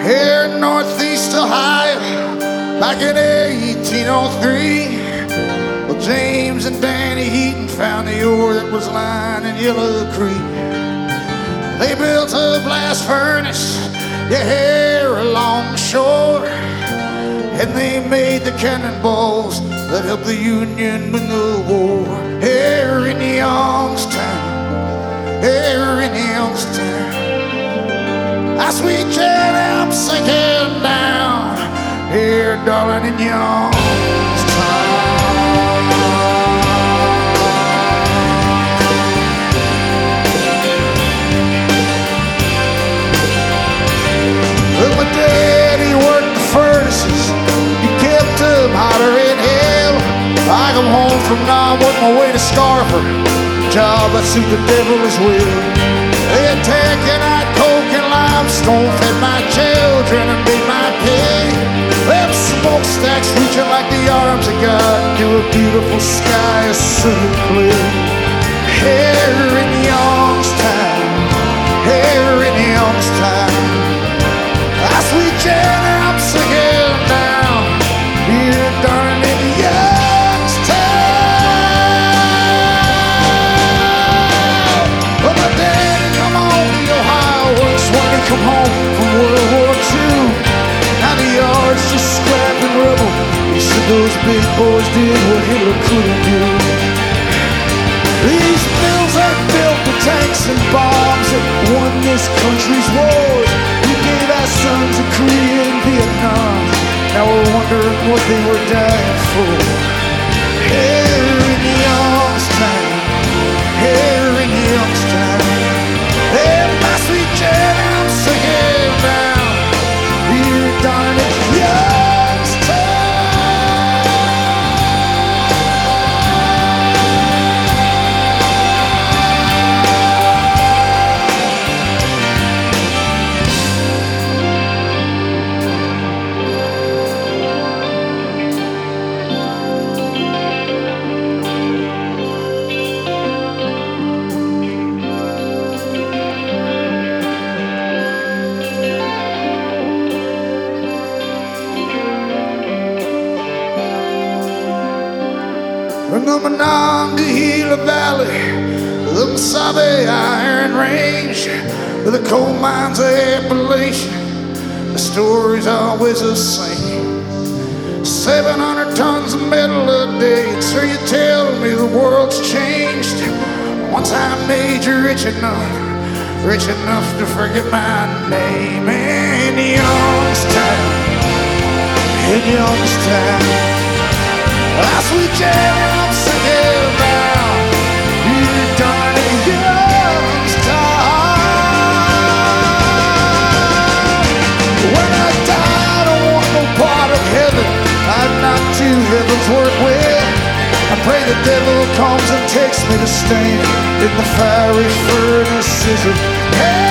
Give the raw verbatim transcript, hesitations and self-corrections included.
here in Northeast Ohio, back in eighteen oh three. Well, James and Danny Heaton found the ore that was lying in Yellow Creek. They built a blast furnace, yeah, here along the shore, and they made the cannonballs that helped the Union win the war. Here in Youngstown, here in Youngstown, our sweet Jan Amp sinking down, here, darling, in Youngstown. Well, my daddy worked the furnaces, he kept them hotter in hell. I come home from Nam, work my way to Scarfer, job that suit the devil as well. They had taken out coke and limestone, fed my children and made my pay. Them smokestacks reaching like the arms of God to a beautiful sky of silver clear. Here in Youngstown, here in Youngstown, our sweet Jan Amp singing down, here, darling, in Youngstown. Well, my daddy come on to Ohio once when he come home from World War Two. Now the yard's just scrap and rubble. He said those big boys did what Hitler couldn't do. These mills that built the tanks and bombs that won this country's wars. We gave our sons to Korea and Vietnam. Now we're wondering what they were dying for. Here in Youngstown, here in Youngstown, and my sweet Jan Amp singing down, here, darling, in Youngstown. From the Monongahela Valley, the Mesabi Iron Range, to the coal mines of Appalachia, the story's always the same. Seven hundred tons of metal a day, and sir, you tell me the world's changed. Once I made you rich enough, rich enough to forget my name. In Youngstown, in Youngstown, our sweet Jan Amp singing down, you darling Youngstown. When I die, I don't want no part of heaven. I've not two heavens work well. I pray the devil comes and takes me to stand in the fiery furnaces of hell.